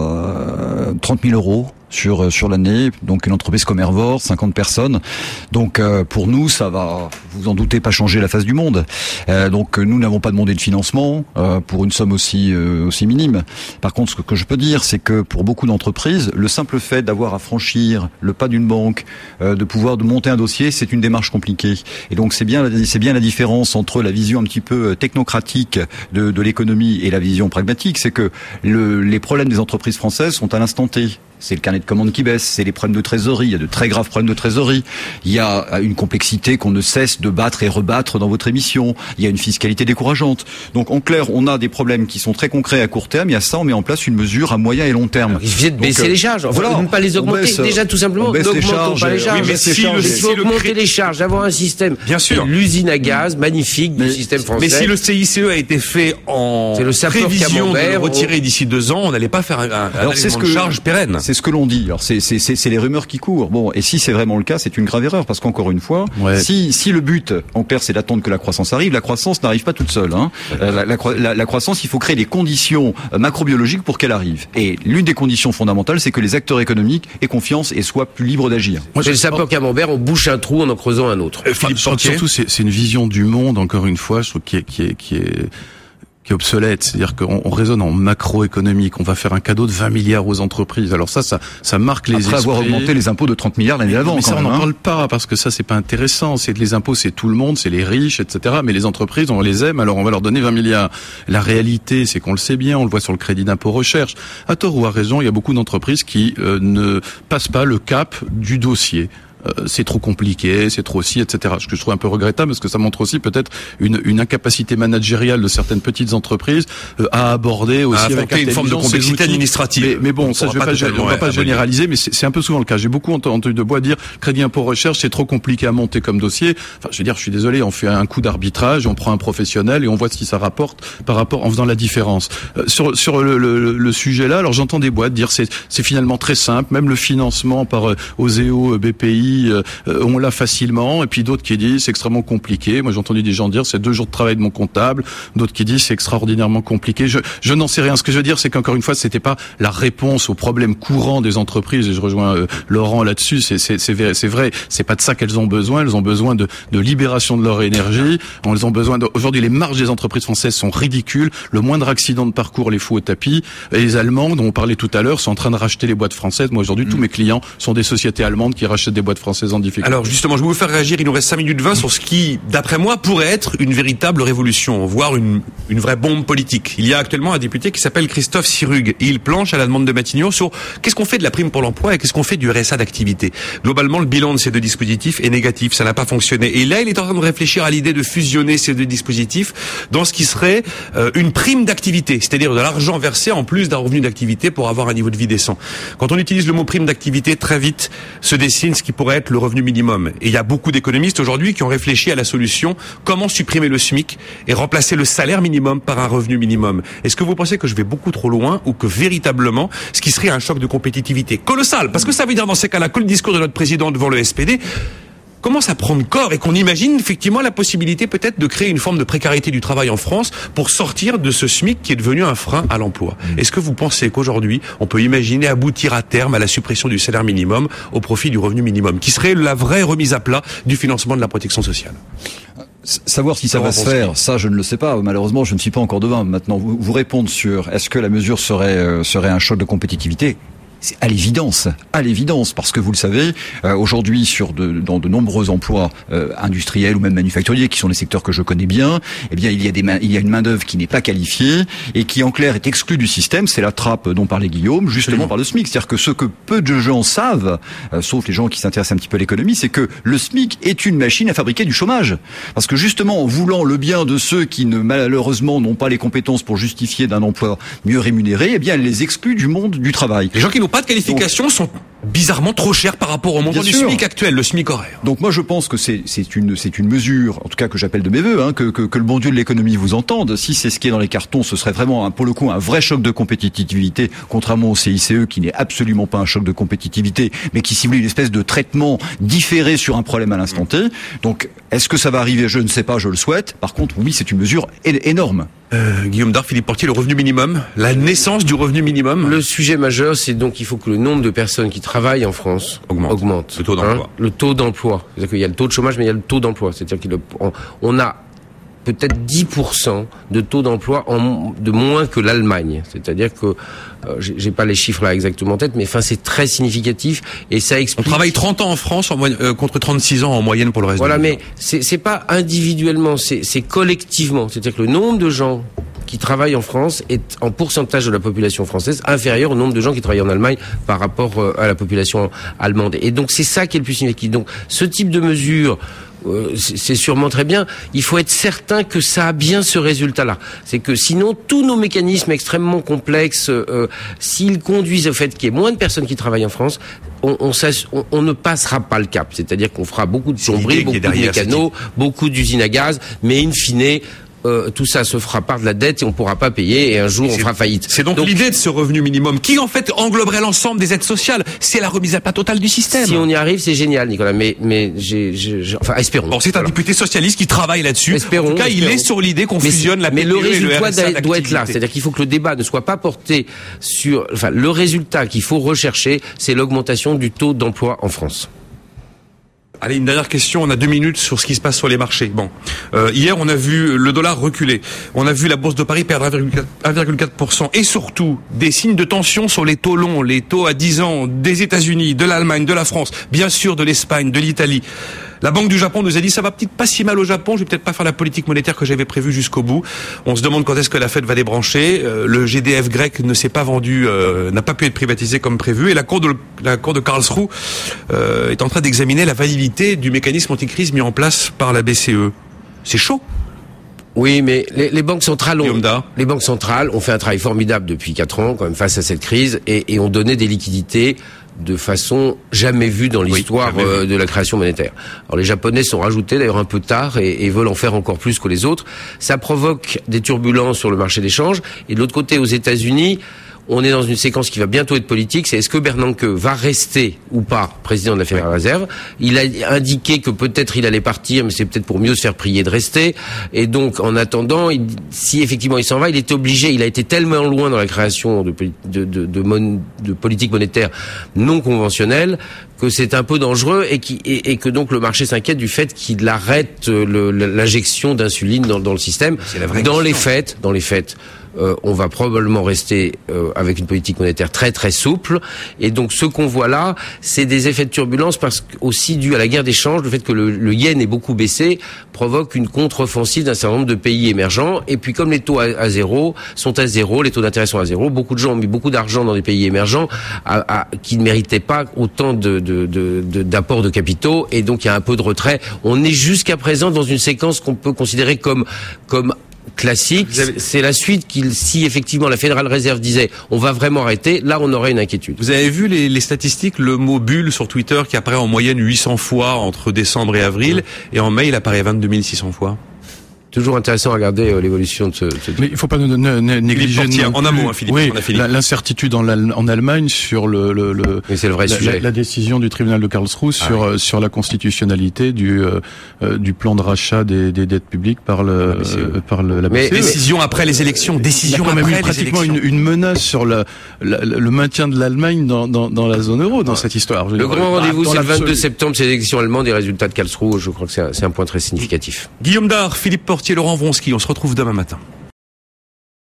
à trente mille euros sur sur l'année. Donc une entreprise comme Hervor, cinquante personnes. Donc euh, pour nous, ça va, vous en doutez, pas changer la face du monde. Euh, donc nous n'avons pas demandé de financement euh, pour une somme aussi euh, aussi minime. Par contre, ce que je peux dire, c'est que pour beaucoup d'entreprises, le simple fait d'avoir à franchir le pas d'une banque, euh, de pouvoir de monter un dossier, c'est une démarche compliquée. Et donc c'est bien c'est bien la différence entre la vision un petit peu technocratique de, de l'économie et la vision pragmatique, c'est que le, les problèmes des entreprises françaises sont à l'instant T. C'est le carnet de commandes qui baisse, c'est les problèmes de trésorerie, il y a de très graves problèmes de trésorerie, il y a une complexité qu'on ne cesse de battre et rebattre dans votre émission, il y a une fiscalité décourageante. Donc en clair, on a des problèmes qui sont très concrets à court terme, et à ça on met en place une mesure à moyen et long terme. Alors, il suffit de Donc, baisser euh, les charges, enfin, voilà, ne pas les augmenter, baisse, déjà tout simplement, n'augmentons pas les charges. Oui, mais si si le, il faut si augmenter le... les charges, avoir un système, bien sûr, l'usine à gaz magnifique mais, du système français. Mais si le C I C E a été fait en c'est le prévision de le retirer on... d'ici deux ans, on n'allait pas faire un, un, Alors, un c'est ce que, de charge pérenne. C'est ce que l'on dit. Alors c'est, c'est, c'est, c'est les rumeurs qui courent. Bon, et si c'est vraiment le cas, c'est une grave erreur, parce qu'encore une fois, ouais. si, si le but, en clair, c'est d'attendre que la croissance arrive, la croissance n'arrive pas toute seule. Hein. Euh, la, la, la croissance, il faut créer les conditions macrobiologiques pour qu'elle arrive. Et l'une des conditions fondamentales, c'est que les acteurs économiques aient confiance et soient plus libres d'agir. Moi, c'est le sapeur Camembert, on bouche un trou en en creusant un autre. Euh, Philippe enfin, surtout, c'est, c'est une vision du monde, encore une fois, je trouve, qui est, qui est, qui est qui est obsolète, c'est-à-dire qu'on on raisonne en macroéconomique, on va faire un cadeau de vingt milliards aux entreprises. Alors ça, ça, ça marque les esprits. Après avoir augmenté les impôts de trente milliards l'année d'avant. Mais ça, quand on même, n'en hein. parle pas, parce que ça, c'est pas intéressant. C'est les impôts, c'est tout le monde, c'est les riches, et cetera. Mais les entreprises, on les aime, alors on va leur donner vingt milliards. La réalité, c'est qu'on le sait bien, on le voit sur le crédit d'impôt recherche. À tort ou à raison, il y a beaucoup d'entreprises qui euh, ne passent pas le cap du dossier. Euh, c'est trop compliqué, c'est trop si, et cetera. Ce que je trouve un peu regrettable, parce que ça montre aussi peut-être une, une incapacité managériale de certaines petites entreprises euh, à aborder aussi à avec une forme de complexité administrative. Mais, mais bon, on ça, je vais pas, on va pas généraliser, mais c'est, c'est un peu souvent le cas. J'ai beaucoup entendu de bois dire crédit impôt recherche, c'est trop compliqué à monter comme dossier. Enfin, je veux dire, je suis désolé, on fait un coup d'arbitrage, on prend un professionnel et on voit ce qui ça rapporte par rapport en faisant la différence. Euh, sur sur le, le, le sujet là, alors j'entends des boîtes dire c'est c'est finalement très simple, même le financement par euh, Oseo, B P I pays, euh, on l'a facilement, et puis d'autres qui disent c'est extrêmement compliqué. Moi j'ai entendu des gens dire c'est deux jours de travail de mon comptable, d'autres qui disent c'est extraordinairement compliqué. Je, je n'en sais rien. Ce que je veux dire, c'est qu'encore une fois, c'était pas la réponse aux problèmes courants des entreprises, et je rejoins euh, Laurent là-dessus. C'est, c'est, c'est vrai, c'est vrai. C'est pas de ça qu'elles ont besoin. Elles ont besoin de, de libération de leur énergie. Elles ont besoin de... Aujourd'hui, les marges des entreprises françaises sont ridicules. Le moindre accident de parcours les fout au tapis. Et les Allemands, dont on parlait tout à l'heure, sont en train de racheter les boîtes françaises. Moi aujourd'hui, mmh. tous mes clients sont des sociétés allemandes qui rachètent des boîtes françaises en difficulté. Alors justement, je vais vous faire réagir. Il nous reste cinq minutes vingt sur ce qui, d'après moi, pourrait être une véritable révolution, voire une, une vraie bombe politique. Il y a actuellement un député qui s'appelle Christophe Sirugue. Et il planche à la demande de Matignon sur qu'est-ce qu'on fait de la prime pour l'emploi et qu'est-ce qu'on fait du R S A d'activité. Globalement, le bilan de ces deux dispositifs est négatif. Ça n'a pas fonctionné. Et là, il est en train de réfléchir à l'idée de fusionner ces deux dispositifs dans ce qui serait euh, une prime d'activité, c'est-à-dire de l'argent versé en plus d'un revenu d'activité pour avoir un niveau de vie décent. Quand on utilise le mot prime d'activité, très vite se dessine ce qui pourrait être le revenu minimum. Et il y a beaucoup d'économistes aujourd'hui qui ont réfléchi à la solution comment supprimer le SMIC et remplacer le salaire minimum par un revenu minimum. Est-ce que vous pensez que je vais beaucoup trop loin ou que véritablement ce qui serait un choc de compétitivité colossal, parce que ça veut dire dans ces cas-là que le discours de notre président devant le S P D commence à prendre corps et qu'on imagine effectivement la possibilité peut-être de créer une forme de précarité du travail en France pour sortir de ce SMIC qui est devenu un frein à l'emploi. Mmh. Est-ce que vous pensez qu'aujourd'hui on peut imaginer aboutir à terme à la suppression du salaire minimum au profit du revenu minimum, qui serait la vraie remise à plat du financement de la protection sociale? Savoir si ça va se faire, ça je ne le sais pas. Malheureusement, je ne suis pas encore devin. Maintenant, vous, vous répondre sur est-ce que la mesure serait euh, serait un choc de compétitivité? C'est à l'évidence, à l'évidence, parce que vous le savez, euh, aujourd'hui sur de, dans de nombreux emplois euh, industriels ou même manufacturiers, qui sont des secteurs que je connais bien, eh bien il y a des main, il y a une main d'œuvre qui n'est pas qualifiée et qui en clair est exclue du système. C'est la trappe dont parlait Guillaume, justement par le SMIC. C'est-à-dire que ce que peu de gens savent, euh, sauf les gens qui s'intéressent un petit peu à l'économie, c'est que le SMIC est une machine à fabriquer du chômage. Parce que justement, en voulant le bien de ceux qui ne malheureusement n'ont pas les compétences pour justifier d'un emploi mieux rémunéré, eh bien elle les exclut du monde du travail. Les gens qui n'ont pas de qualification donc, sont bizarrement trop chers par rapport au montant du SMIC actuel, le SMIC horaire. Donc moi je pense que c'est c'est une c'est une mesure, en tout cas que j'appelle de mes vœux, hein, que, que que le bon Dieu de l'économie vous entende. Si c'est ce qui est dans les cartons, ce serait vraiment un, pour le coup un vrai choc de compétitivité, contrairement au C I C E qui n'est absolument pas un choc de compétitivité, mais qui cible une espèce de traitement différé sur un problème à l'instant T. Donc est-ce que ça va arriver? Je ne sais pas, je le souhaite. Par contre, oui, c'est une mesure é- énorme. Euh, Guillaume Dard, Philippe Portier, le revenu minimum, la naissance du revenu minimum. Le sujet majeur, c'est donc il faut que le nombre de personnes qui travaillent en France augmente. augmente le taux d'emploi. Hein, le taux d'emploi. C'est-à-dire qu'il y a le taux de chômage, mais il y a le taux d'emploi. C'est-à-dire qu'on a peut-être dix pour cent de taux d'emploi en, de moins que l'Allemagne. C'est-à-dire que, euh, j'ai, j'ai pas les chiffres là exactement en tête, mais enfin c'est très significatif et ça explique... On travaille trente ans en France en moyenne, euh, contre trente-six ans en moyenne pour le reste. Voilà, mais c'est, c'est pas individuellement, c'est, c'est collectivement. C'est-à-dire que le nombre de gens qui travaillent en France est en pourcentage de la population française inférieur au nombre de gens qui travaillent en Allemagne par rapport euh, à la population allemande. Et donc c'est ça qui est le plus significatif. Donc ce type de mesure, euh, c'est sûrement très bien. Il faut être certain que ça a bien ce résultat-là. C'est que sinon tous nos mécanismes extrêmement complexes, euh, s'ils conduisent au fait qu'il y ait moins de personnes qui travaillent en France, on, on, on, on ne passera pas le cap. C'est-à-dire qu'on fera beaucoup de plomberies, beaucoup de mécanos, beaucoup d'usines à gaz, mais in fine, Euh, tout ça se fera par de la dette et on pourra pas payer et un jour on fera faillite. C'est donc, donc l'idée de ce revenu minimum qui en fait engloberait l'ensemble des aides sociales. C'est la remise à plat totale du système. Si on y arrive, c'est génial, Nicolas. Mais mais j'ai, j'ai, j'ai enfin espérons. Bon, c'est un voilà. député socialiste qui travaille là-dessus. Espérons. En tout cas, espérons. il est sur l'idée qu'on mais fusionne la P P E mais le résultat et le R S A doit être là. C'est-à-dire qu'il faut que le débat ne soit pas porté sur. Enfin, le résultat qu'il faut rechercher, c'est l'augmentation du taux d'emploi en France. Allez, une dernière question, on a deux minutes sur ce qui se passe sur les marchés. Bon, euh, hier on a vu le dollar reculer, on a vu la bourse de Paris perdre un virgule quatre pour cent et surtout des signes de tension sur les taux longs, les taux à dix ans des États-Unis, de l'Allemagne, de la France, bien sûr de l'Espagne, de l'Italie. La Banque du Japon nous a dit ça va peut-être pas si mal au Japon, je vais peut-être pas faire la politique monétaire que j'avais prévue jusqu'au bout. On se demande quand est-ce que la Fed va débrancher. Euh, le G D F grec ne s'est pas vendu, euh, n'a pas pu être privatisé comme prévu, et la cour de la cour de Karlsruhe euh, est en train d'examiner la validité du mécanisme anticrise mis en place par la B C E. C'est chaud. Oui, mais les, les banques centrales ont, Yomda. les banques centrales ont fait un travail formidable depuis quatre ans, quand même, face à cette crise, et, et ont donné des liquidités de façon jamais vue dans l'histoire oui, euh, de la création monétaire. Alors les Japonais sont rajoutés d'ailleurs un peu tard et, et veulent en faire encore plus que les autres. Ça provoque des turbulences sur le marché des changes. Et de l'autre côté, aux États-Unis, on est dans une séquence qui va bientôt être politique. C'est est-ce que Bernanke va rester ou pas président de la Fédérale Réserve? Il a indiqué que peut-être il allait partir, mais c'est peut-être pour mieux se faire prier de rester. Et donc, en attendant, il, si effectivement il s'en va, il est obligé. Il a été tellement loin dans la création de, de, de, de, mon, de politique monétaire non conventionnelle que c'est un peu dangereux et, qui, et, et que donc le marché s'inquiète du fait qu'il arrête le, l'injection d'insuline dans, dans le système. C'est la vraie dans question. les faits, dans les faits. Euh, on va probablement rester euh, avec une politique monétaire très très souple, et donc ce qu'on voit là, c'est des effets de turbulence parce que aussi dû à la guerre d'échange, le fait que le, le yen est beaucoup baissé provoque une contre-offensive d'un certain nombre de pays émergents. Et puis comme les taux à, à zéro sont à zéro, les taux d'intérêt sont à zéro, beaucoup de gens ont mis beaucoup d'argent dans des pays émergents à, à, qui ne méritaient pas autant de, de, de, de, d'apports de capitaux, et donc il y a un peu de retrait. On est jusqu'à présent dans une séquence qu'on peut considérer comme comme classique. Avez... C'est la suite qu'il, si effectivement la Fédérale Réserve disait on va vraiment arrêter, là on aurait une inquiétude. Vous avez vu les, les statistiques, le mot bulle sur Twitter qui apparaît en moyenne huit cents fois entre décembre et avril, mmh. et en mai il apparaît vingt-deux mille six cents fois. Toujours intéressant à regarder euh, l'évolution de ce, de ce... Mais il faut pas ne, ne, ne, négliger Portier, en un mot, hein, Philippe. Oui, on a Philippe. l'incertitude en, en Allemagne sur le, le, le Mais c'est le vrai la, sujet. La, la décision du tribunal de Karlsruhe ah, sur oui. sur la constitutionnalité du euh, du plan de rachat des, des dettes publiques par le euh, par le, la B C E. Mais décision après les élections, décision après les pratiquement élections. Une, une menace sur la, la, le maintien de l'Allemagne dans, dans dans la zone euro dans ouais. cette histoire. Le grand rendez-vous, c'est le vingt-deux septembre, c'est l'élection allemande, des résultats de Karlsruhe. Je crois que c'est un, c'est un point très significatif. Guillaume Dard, Philippe Portier, Laurent Vronsky. On se retrouve demain matin.